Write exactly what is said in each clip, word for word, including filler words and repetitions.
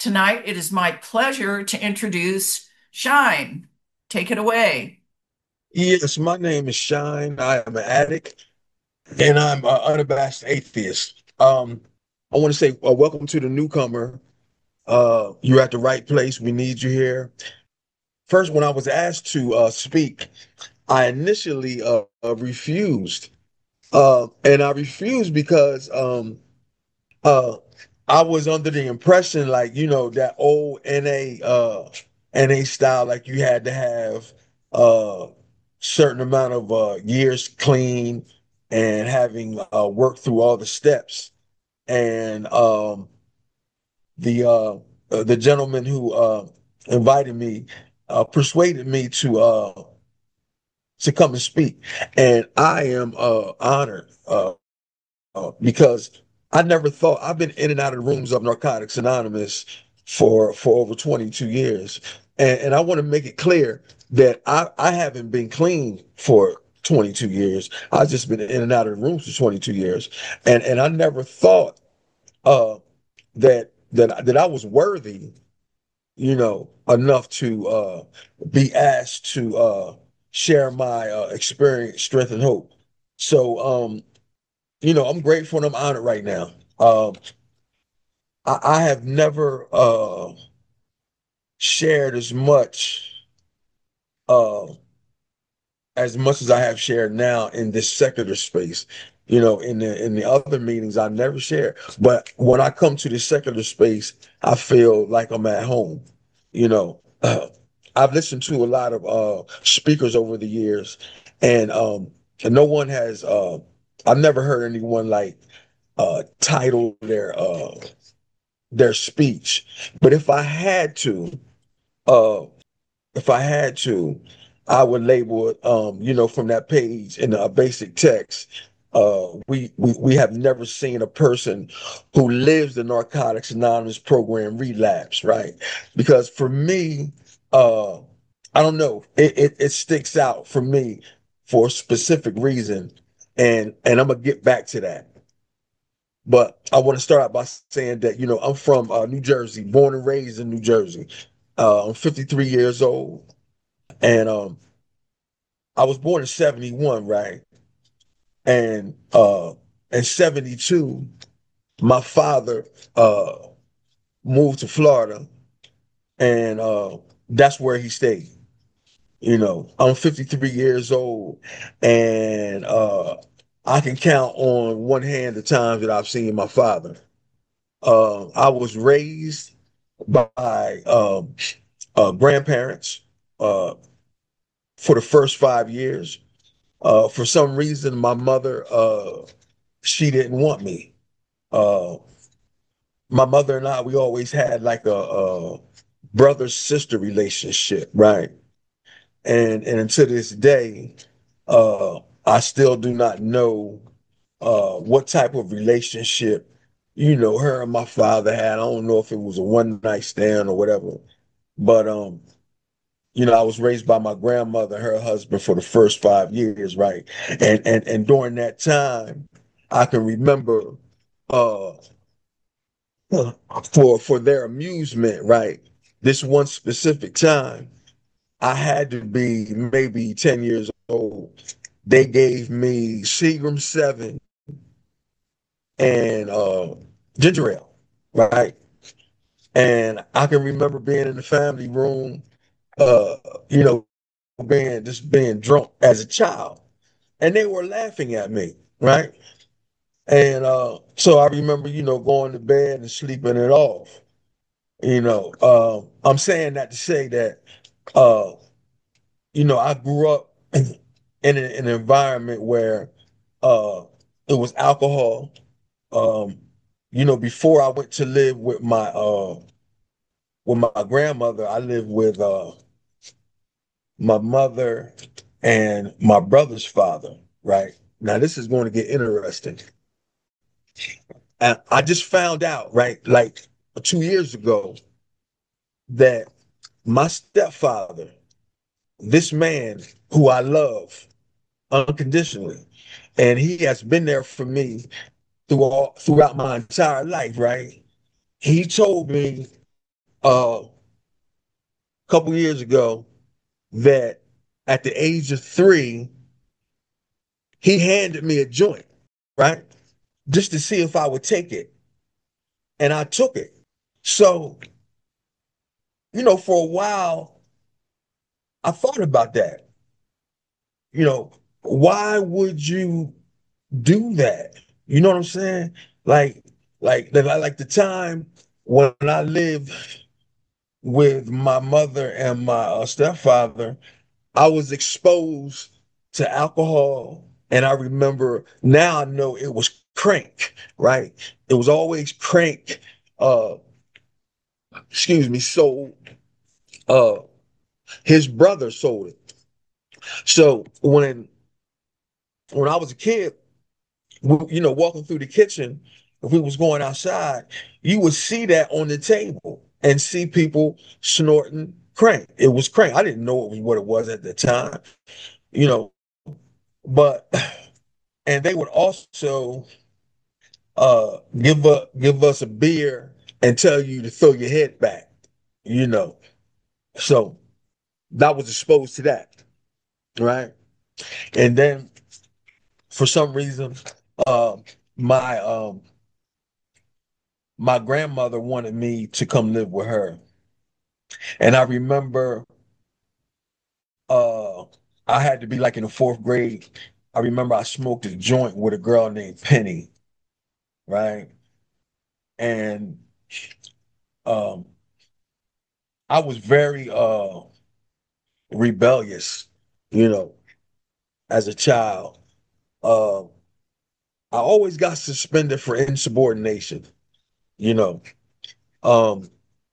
Tonight, it is my pleasure to introduce Shine. Take it away. Yes, my name is Shine. I am an addict and I'm an unabashed atheist. Um, I want to say uh, welcome to the newcomer. Uh, you're at the right place. We need you here. First, when I was asked to uh, speak, I initially uh, uh, refused. Uh, and I refused because um, uh, I was under the impression, like, you know, that old N A uh N A style, like you had to have a certain amount of uh years clean and having uh worked through all the steps. And um the uh uh, the gentleman who uh invited me uh persuaded me to uh to come and speak. And I am uh honored. Uh uh, because I never thought I've been in and out of the rooms of Narcotics Anonymous for for over twenty-two years. And, and I want to make it clear that I, I haven't been clean for twenty-two years. I've just been in and out of the rooms for twenty-two years. And and I never thought uh that that that I was worthy, you know, enough to uh be asked to uh share my uh experience, strength, and hope. So um you know, I'm grateful and I'm honored right now. Um, I, I have never uh, shared as much uh, as much as I have shared now in this secular space. You know, in the in the other meetings, I never share. But when I come to this secular space, I feel like I'm at home. You know, uh, I've listened to a lot of uh, speakers over the years, and um, and no one has. Uh, I've never heard anyone like uh, title their uh, their speech. But if I had to, uh, if I had to, I would label it, um, you know, from that page in a basic text. Uh, we, we we have never seen a person who lives the Narcotics Anonymous program relapse, right? Because for me, uh, I don't know, it, it it sticks out for me for a specific reason, and and I'm gonna get back to that. But I want to start out by saying that, you know, I'm from uh, New Jersey, born and raised in New Jersey. Uh, I'm fifty-three years old, and um, I was born in seventy-one, right? And uh, in seventy-two, my father uh, moved to Florida, and uh, that's where he stayed. You know, I'm fifty-three years old, and uh, I can count on one hand the times that I've seen my father. Uh, I was raised by um, uh, grandparents uh, for the first five years. Uh, for some reason, my mother, uh, she didn't want me. Uh, my mother and I, we always had like a, a brother-sister relationship, right? And and until this day, uh, I still do not know uh, what type of relationship, you know, her and my father had. I don't know if it was a one night stand or whatever. But um, you know, I was raised by my grandmother and her husband for the first five years, right? And and and during that time, I can remember uh for for their amusement, right? This one specific time, I had to be maybe ten years old. They gave me Seagram seven and uh ginger ale, right? And I can remember being in the family room, uh, you know, being just being drunk as a child, and they were laughing at me, right? And uh, so I remember, you know, going to bed and sleeping it off. You know, uh, I'm saying that to say that, uh, you know, I grew up in, in an, an environment where uh, it was alcohol. Um, you know, before I went to live with my uh, with my grandmother, I lived with uh, my mother and my brother's father, right? Now this is going to get interesting. And I just found out, right, like two years ago, that my stepfather, this man who I love unconditionally, and he has been there for me through all, throughout my entire life, right? He told me uh, a couple years ago that at the age of three, he handed me a joint, right? Just to see if I would take it. And I took it. So, you know, for a while, I thought about that. You know, why would you do that? You know what I'm saying? Like, like, like like the time when I lived with my mother and my uh, stepfather, I was exposed to alcohol. And I remember now I know it was crank, right? It was always crank, uh, excuse me, sold. Uh, his brother sold it. So when when I was a kid, you know, walking through the kitchen, if we was going outside, you would see that on the table and see people snorting crank. It was crank. I didn't know it was what it was at the time, you know, but and they would also uh give a give us a beer and tell you to throw your head back, you know. So that was exposed to that, right? And then for some reason, uh, my um my grandmother wanted me to come live with her. And I remember uh I had to be like in the fourth grade. I remember I smoked a joint with a girl named Penny, right? And um I was very uh rebellious, you know, as a child. Uh I always got suspended for insubordination, you know. Um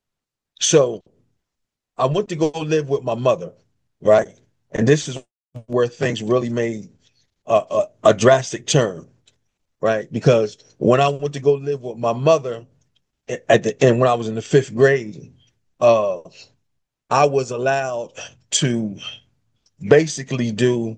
so I went to go live with my mother, right? And this is where things really made a, a, a drastic turn, right? Because when I went to go live with my mother at the end, when I was in the fifth grade, uh, I was allowed to basically do,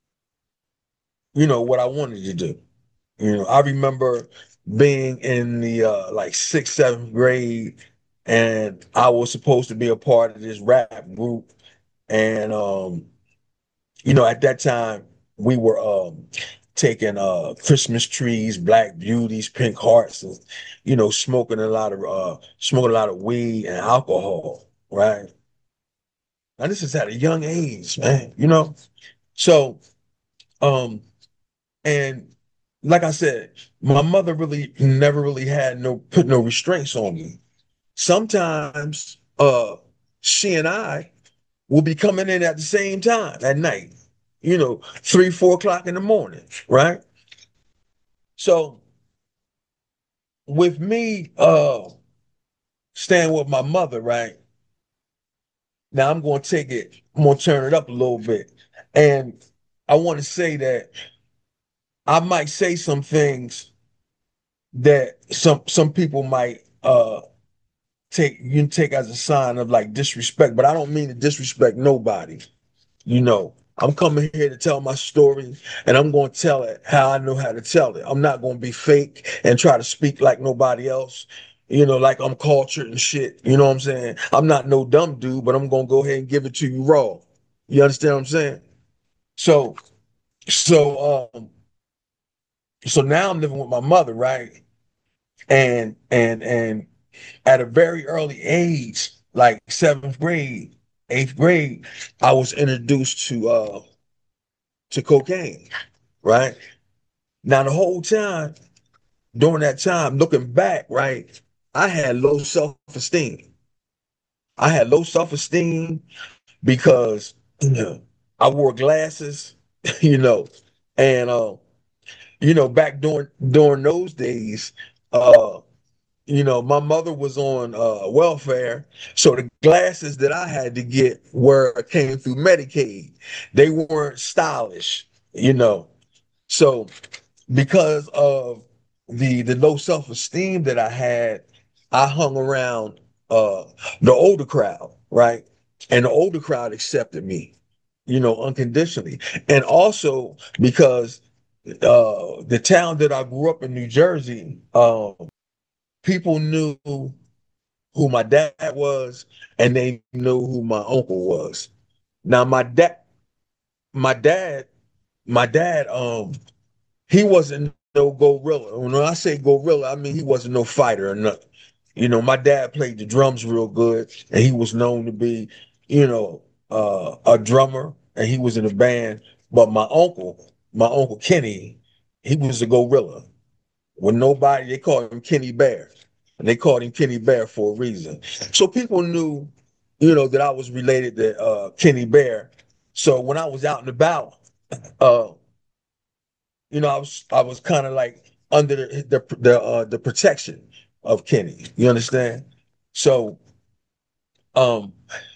you know, what I wanted to do. You know, I remember being in the uh, like sixth, seventh grade, and I was supposed to be a part of this rap group, and um, you know, at that time we were um taking uh Christmas trees, black beauties, pink hearts, and you know, smoking a lot of uh smoking a lot of weed and alcohol, right? Now this is at a young age, man, you know. So um and like I said, my mother really never really had no put no restraints on me. Sometimes uh she and I will be coming in at the same time at night, you know, three, four o'clock in the morning, right? So with me uh staying with my mother, right? Now I'm gonna take it, I'm gonna turn it up a little bit. And I want to say that I might say some things that some some people might uh take you take as a sign of like disrespect, but I don't mean to disrespect nobody. You know, I'm coming here to tell my story and I'm going to tell it how I know how to tell it. I'm not going to be fake and try to speak like nobody else, you know, like I'm cultured and shit. You know what I'm saying? I'm not no dumb dude, but I'm going to go ahead and give it to you raw. You understand what I'm saying? So, so, um, so now I'm living with my mother, right? And, and, and at a very early age, like seventh grade, eighth grade, I was introduced to, uh, to cocaine, right? Now, the whole time, during that time, looking back, right, I had low self-esteem. I had low self-esteem because you know, I wore glasses, you know, and uh, you know, back during during those days, uh, you know, my mother was on uh welfare, so the glasses that I had to get were came through Medicaid. They weren't stylish, you know. So because of the the low self-esteem that I had, I hung around uh the older crowd, right? And the older crowd accepted me, you know, unconditionally. And also because uh the town that I grew up in, New Jersey, um, people knew who my dad was, and they knew who my uncle was. Now my dad, my dad, my dad, um, he wasn't no gorilla. When I say gorilla, I mean he wasn't no fighter or nothing. You know, my dad played the drums real good, and he was known to be, you know, uh, a drummer, and he was in a band. But my uncle, my uncle Kenny, he was a gorilla. When nobody, they called him Kenny Bear, and they called him Kenny Bear for a reason. So people knew, you know, that I was related to uh, Kenny Bear. So when I was out and about, uh, you know, I was I was kind of like under the the the, uh, the protection of Kenny. You understand? So um,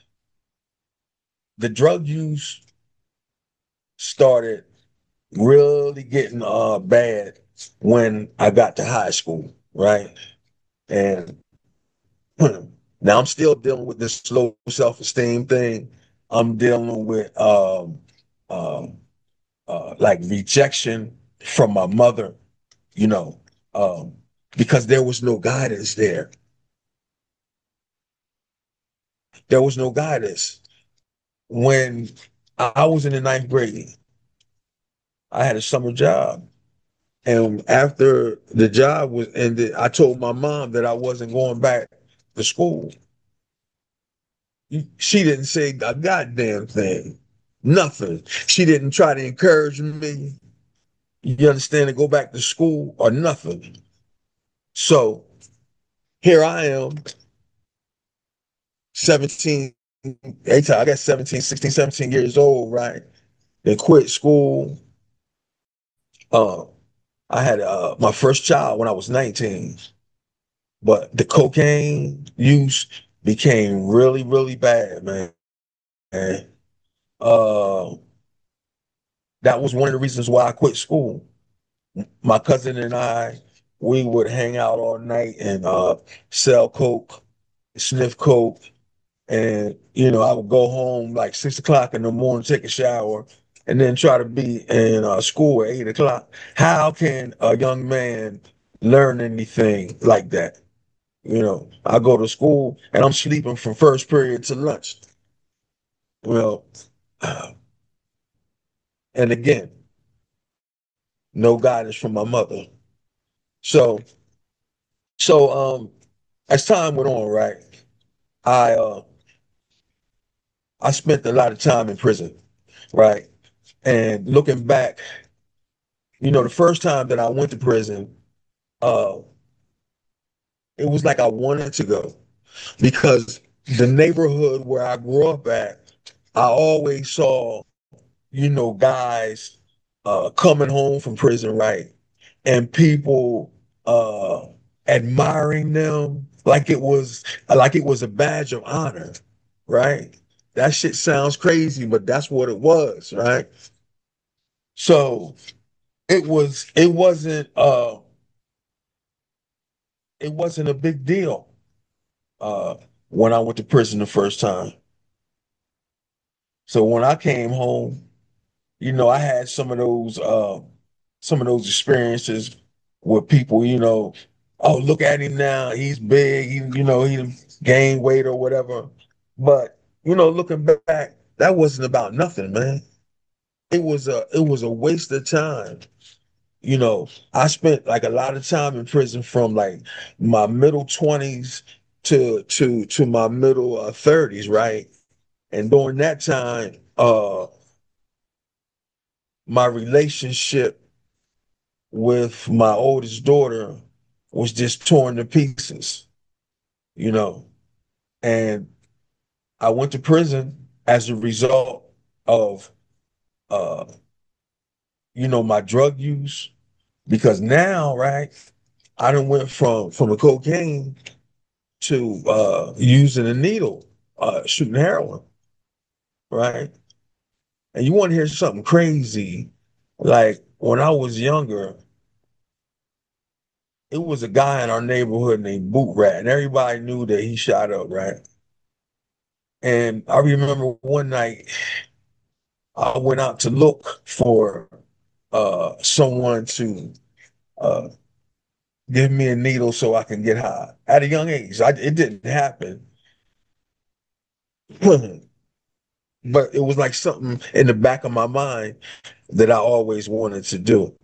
the drug use started really getting uh bad when I got to high school, right? And now I'm still dealing with this low self-esteem thing. I'm dealing with um, um, uh, like rejection from my mother, you know, um, because there was no guidance there. There was no guidance. When I was in the ninth grade, I had a summer job. And after the job was ended, I told my mom that I wasn't going back to school. She didn't say a goddamn thing, nothing. She didn't try to encourage me, you understand, to go back to school or nothing. So here I am, seventeen, eighteen, I guess seventeen, sixteen, seventeen years old, right? They quit school. Uh, I had uh, my first child when I was nineteen, but the cocaine use became really, really bad, man. And, uh, that was one of the reasons why I quit school. My cousin and I, we would hang out all night and uh, sell coke, sniff coke, and you know I would go home like six o'clock in the morning, take a shower, and then try to be in uh, school at eight o'clock. How can a young man learn anything like that? You know, I go to school and I'm sleeping from first period to lunch. Well, and again, no guidance from my mother. So, so um, as time went on, right, I uh, I spent a lot of time in prison, right? And looking back, you know, the first time that I went to prison, uh, it was like I wanted to go because the neighborhood where I grew up at, I always saw, you know, guys uh, coming home from prison, right? And people uh, admiring them like it was like it was a badge of honor, right? That shit sounds crazy, but that's what it was, right? So it was it wasn't uh it wasn't a big deal uh when I went to prison the first time. So when I came home, you know, I had some of those uh some of those experiences with people, you know, oh, look at him now, he's big, he, you know, he gained weight or whatever. But you know, looking back, that wasn't about nothing, man. It was a it was a waste of time. You know, I spent like a lot of time in prison from like my middle twenties to to to my middle uh, thirties, right? And during that time, uh, my relationship with my oldest daughter was just torn to pieces, you know. And I went to prison as a result of, uh, you know, my drug use because now, right, I done went from from the cocaine to uh, using a needle, uh, shooting heroin, right? And you want to hear something crazy? Like when I was younger, it was a guy in our neighborhood named Boot Rat, and everybody knew that he shot up, right? And I remember one night I went out to look for uh, someone to uh, give me a needle so I can get high at a young age. I, it didn't happen, but it was like something in the back of my mind that I always wanted to do.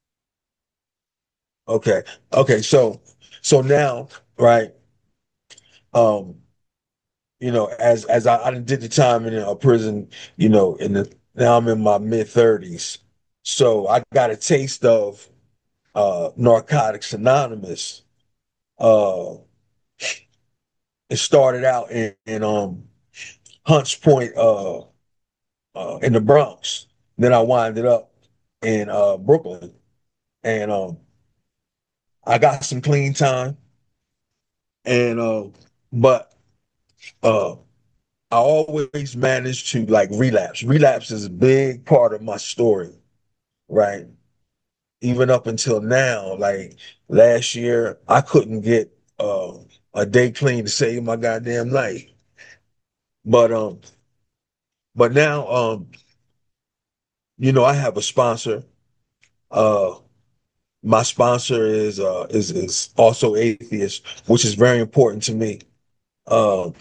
Okay. Okay. So, so now, right? Um, you know, as as I, I did the time in a prison, you know, in the now I'm in my mid thirties. So I got a taste of uh Narcotics Anonymous. Uh it started out in, in um Hunts Point uh, uh in the Bronx. Then I winded up in uh Brooklyn. And um I got some clean time and uh but uh I always managed to like relapse. Relapse is a big part of my story, right? Even up until now, like last year, I couldn't get uh, a day clean to save my goddamn life. But um, but now um, you know, I have a sponsor. Uh, my sponsor is uh is is also atheist, which is very important to me. Uh,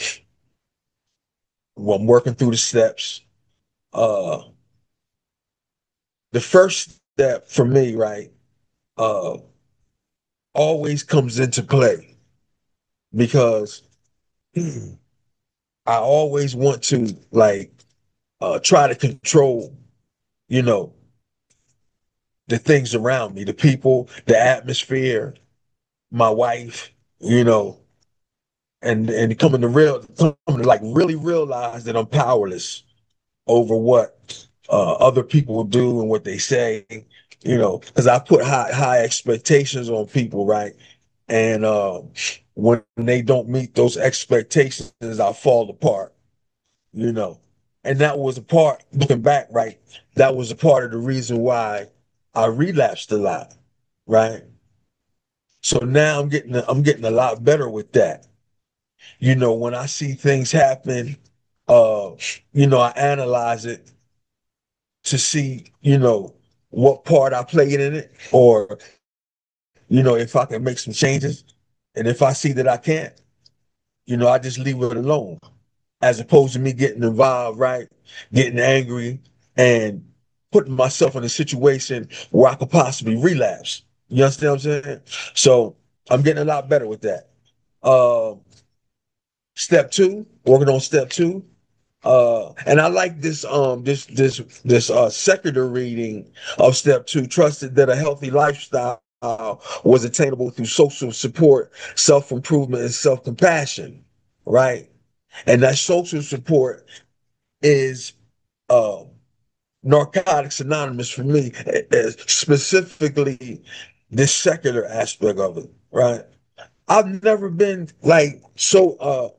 I'm working through the steps. Uh, the first step for me, right, uh, always comes into play because I always want to like uh try to control, you know, the things around me, the people, the atmosphere, my wife, you know, and and coming to real coming to like really realize that I'm powerless over what uh other people do and what they say, you know, because I put high high expectations on people, right? And uh, when they don't meet those expectations, I fall apart, you know. And that was a part, looking back, right? That was a part of the reason why I relapsed a lot, right? So now I'm getting I'm getting a lot better with that. You know, when I see things happen, uh, you know, I analyze it to see, you know, what part I played in it, or, you know, if I can make some changes. And if I see that I can't, you know, I just leave it alone, as opposed to me getting involved, right? Getting angry and putting myself in a situation where I could possibly relapse. You understand what I'm saying? So I'm getting a lot better with that. Um, step two, working on step two. Uh, and I like this um this this this uh secular reading of step two, trusted that a healthy lifestyle was attainable through social support, self-improvement, and self-compassion, right? And that social support is uh, Narcotics Anonymous for me, specifically this secular aspect of it, right? I've never been like so uh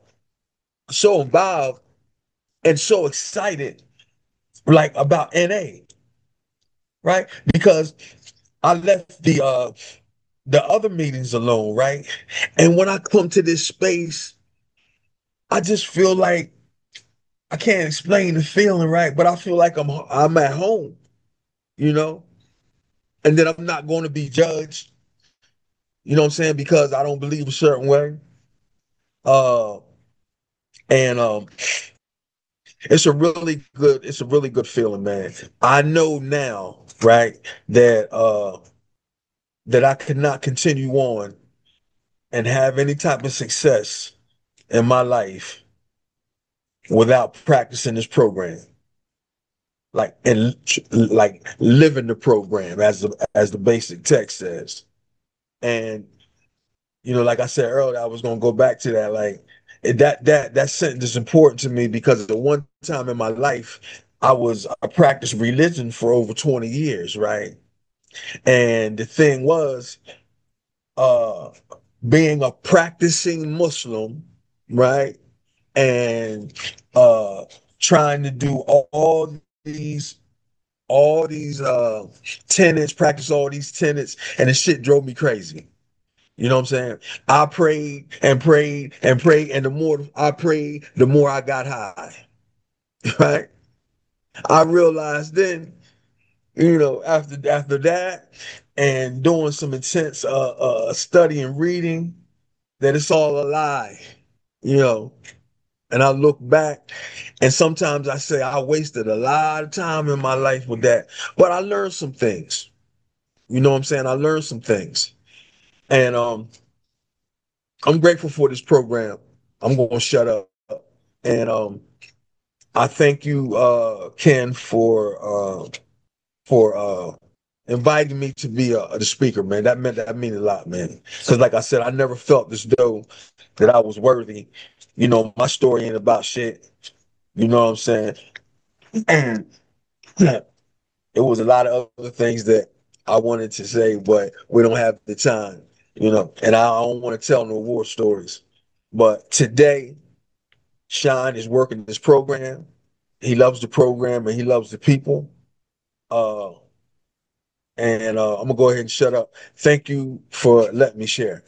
so involved and so excited like about N A, right? Because I left the uh the other meetings alone, right? And when I come to this space, I just feel like I can't explain the feeling, right? But I feel like I'm I'm at home, you know, and then I'm not going to be judged, you know what I'm saying, because I don't believe a certain way. Uh, and um, it's a really good, it's a really good feeling, man. I know now, right, that uh that I could not continue on and have any type of success in my life without practicing this program, like and like living the program as the as the basic text says. And you know, like I said earlier, I was gonna go back to that. Like that that that sentence is important to me because at one time in my life, I was I practiced religion for over twenty years, right? And the thing was, uh, being a practicing Muslim, right? And uh trying to do all, all these all these uh tenets, practice all these tenets, and the shit drove me crazy. You know what I'm saying? I prayed and prayed and prayed, and the more I prayed, the more I got high. Right? I realized then you know, after after that, and doing some intense uh, uh study and reading, that it's all a lie, you know. And I look back, and sometimes I say I wasted a lot of time in my life with that, but I learned some things. You know what I'm saying? I learned some things, and um, I'm grateful for this program. I'm gonna shut up, and um, I thank you, uh, Ken, for uh, for uh, inviting me to be a, the speaker, man. That meant that mean a lot, man. Because like I said, I never felt as though that I was worthy. You know, my story ain't about shit. You know what I'm saying? And it was a lot of other things that I wanted to say, but we don't have the time. You know, and I don't want to tell no war stories. But today, Shine is working this program. He loves the program and he loves the people. Uh, and uh, I'm gonna go ahead and shut up. Thank you for letting me share.